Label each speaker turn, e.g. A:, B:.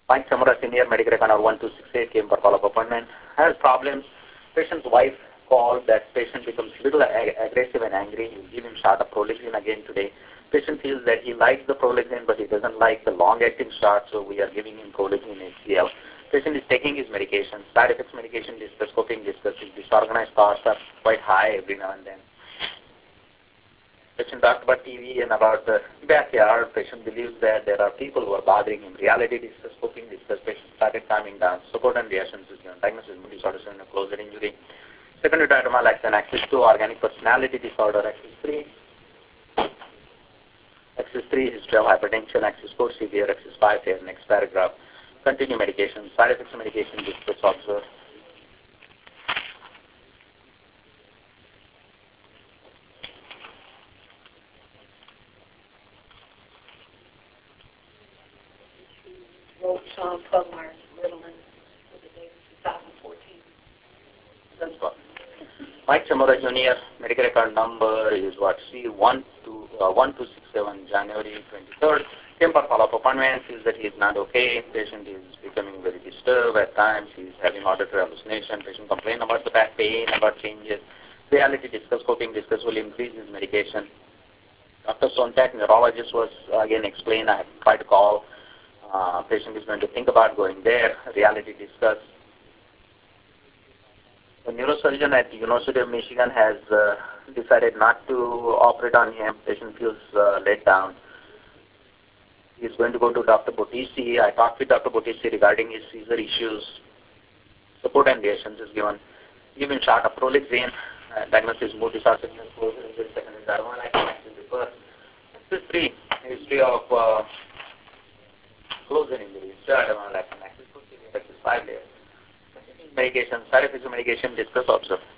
A: Mike Chamora, Senior Medical Record 1268, came for follow-up appointment. Has problems. Patient's wife called that patient becomes little aggressive and angry. You give him shot of Prolixin again today. Patient feels that he likes the Prolixin, but he doesn't like the long-acting shot, so we are giving him Prolixin HCl. Patient is taking his medication. Side effects medication discussed, coping discussed. Disorganized thoughts are quite high every now and then. Patient talked about TV and about the backyard. Patient believes that there are people who are bothering him. Reality discussed, coping discussed. Patient started calming down. Support and reactions is given. Diagnosis mood disorders and a closed injury. Secondary to abnormal action, axis 2, organic personality disorder, axis 3. Axis 3, history of hypertension, axis 4, severe, axis 5, here, next paragraph. Continue medication, side effects of medication, discuss, observe.
B: Wrote Sean Pugmire, Ritalin, with the date of 2014.
A: That's what. Mike Chamora Jr., medical record number is what? C1267, January 23rd. Came for follow-up appointment, feels that he is not okay. Patient is becoming very disturbed at times. He is having auditory hallucination. Patient complain about the back pain, about changes. Reality discuss, coping discuss, will increase his medication. Dr. Sontak, neurologist, was again explained. I have tried to call. Patient is going to think about going there. Reality discuss. The neurosurgeon at the University of Michigan has decided not to operate on him. Patient feels let down. He is going to go to Dr. Bottisi. I talked with Dr. Bottisi regarding his seizure issues. Support and reactions is given. Given shot of Prolixin. Diagnosis mood disorder, closure injury, secondary dermal axis refer. Axis 3, history of closure injury, dermal axis 5 layers. Medication, side effects of medication, discuss, observe.